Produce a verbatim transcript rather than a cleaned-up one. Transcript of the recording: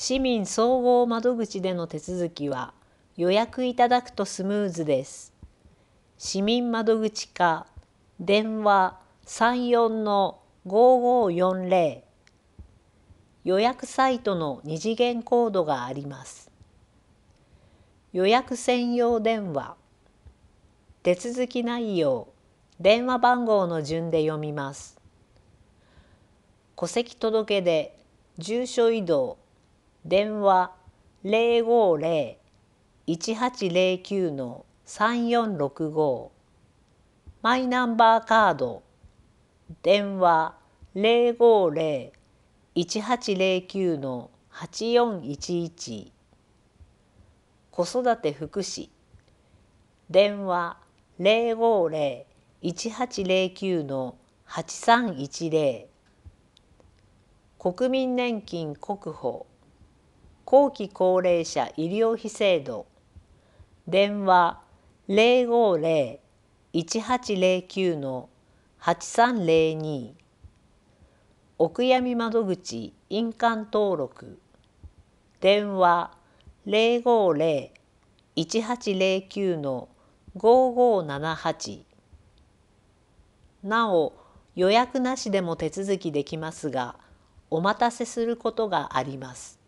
市民総合窓口での手続きは予約いただくとスムーズです。市民窓口課電話 さんよんのごごよんぜろ 予約サイトの二次元コードがあります。予約専用電話手続き内容電話番号の順で読みます。戸籍届出住所異動電話 ゼロごゼロ いちはちゼロきゅう のさんよんろくご マイナンバーカード電話 ゼロごゼロ いちはちゼロきゅう のはちよんいちいち子育て福祉電話 ゼロごゼロ いちはちゼロきゅう のはちさんいちゼロ国民年金国保後期高齢者医療費制度電話 ゼロごゼロ いちはちゼロきゅう のはちさんゼロにお悔やみ窓口印鑑登録電話 ゼロごゼロ いちはちゼロきゅう のごごななはちなお予約なしでも手続きできますがお待たせすることがあります。